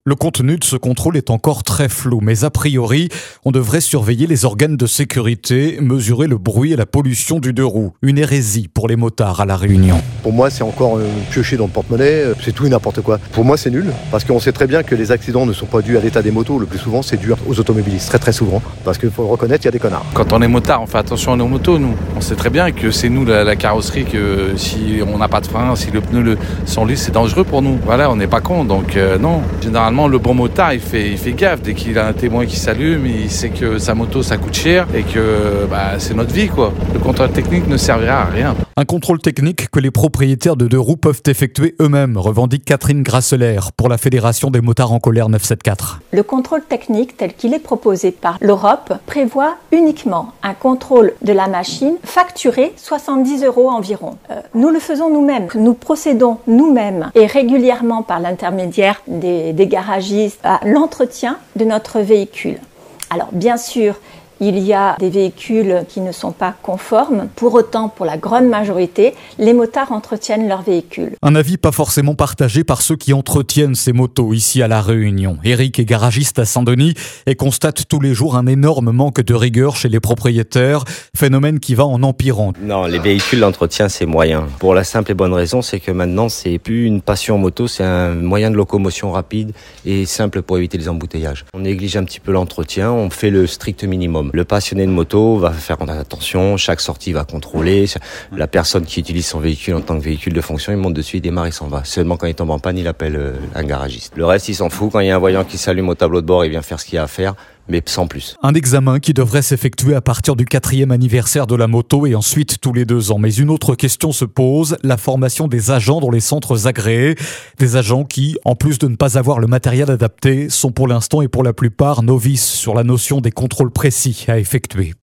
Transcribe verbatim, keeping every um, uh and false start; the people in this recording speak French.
Le contenu de ce contrôle est encore très flou, mais a priori, on devrait surveiller les organes de sécurité, mesurer le bruit et la pollution du deux roues. Une hérésie pour les motards à La Réunion. Pour moi, c'est encore euh, piocher dans le porte-monnaie, c'est tout et n'importe quoi. Pour moi, c'est nul, parce qu'on sait très bien que les accidents ne sont pas dus à l'état des motos. Le plus souvent, c'est dû aux automobilistes, très très souvent. Parce qu'il faut le reconnaître, il y a des connards. Quand on est motard, on fait attention à nos motos, nous. On sait très bien que c'est nous, la, la carrosserie, que si on n'a pas de frein, si le pneu le, sans lisse, c'est dangereux pour nous. Voilà, on n'est pas con, donc euh, non. Généralement, le bon motard, il fait, il fait gaffe. Dès qu'il a un témoin qui s'allume, il sait que sa moto, ça coûte cher et que bah, c'est notre vie, quoi. Le contrôle technique ne servira à rien. Un contrôle technique que les propriétaires de deux roues peuvent effectuer eux-mêmes, revendique Catherine Grasseler pour la Fédération des motards en colère neuf cent soixante-quatorze. Le contrôle technique tel qu'il est proposé par l'Europe prévoit uniquement un contrôle de la machine facturé soixante-dix euros environ. Euh, nous le faisons nous-mêmes. Nous procédons nous-mêmes et régulièrement par l'intermédiaire des, des garagistes à l'entretien de notre véhicule. Alors bien sûr, il y a des véhicules qui ne sont pas conformes. Pour autant, pour la grande majorité, les motards entretiennent leurs véhicules. Un avis pas forcément partagé par ceux qui entretiennent ces motos ici à La Réunion. Eric est garagiste à Saint-Denis et constate tous les jours un énorme manque de rigueur chez les propriétaires, phénomène qui va en empirant. Non, les véhicules d'entretien, c'est moyen. Pour la simple et bonne raison, c'est que maintenant, c'est plus une passion moto, c'est un moyen de locomotion rapide et simple pour éviter les embouteillages. On néglige un petit peu l'entretien, on fait le strict minimum. Le passionné de moto va faire attention, chaque sortie va contrôler. La personne qui utilise son véhicule en tant que véhicule de fonction, il monte dessus, il démarre, il s'en va. Seulement quand il tombe en panne, il appelle un garagiste. Le reste, il s'en fout. Quand il y a un voyant qui s'allume au tableau de bord, il vient faire ce qu'il y a à faire, mais sans plus. Un examen qui devrait s'effectuer à partir du quatrième anniversaire de la moto et ensuite tous les deux ans. Mais une autre question se pose, la formation des agents dans les centres agréés. Des agents qui, en plus de ne pas avoir le matériel adapté, sont pour l'instant et pour la plupart novices sur la notion des contrôles précis à effectuer.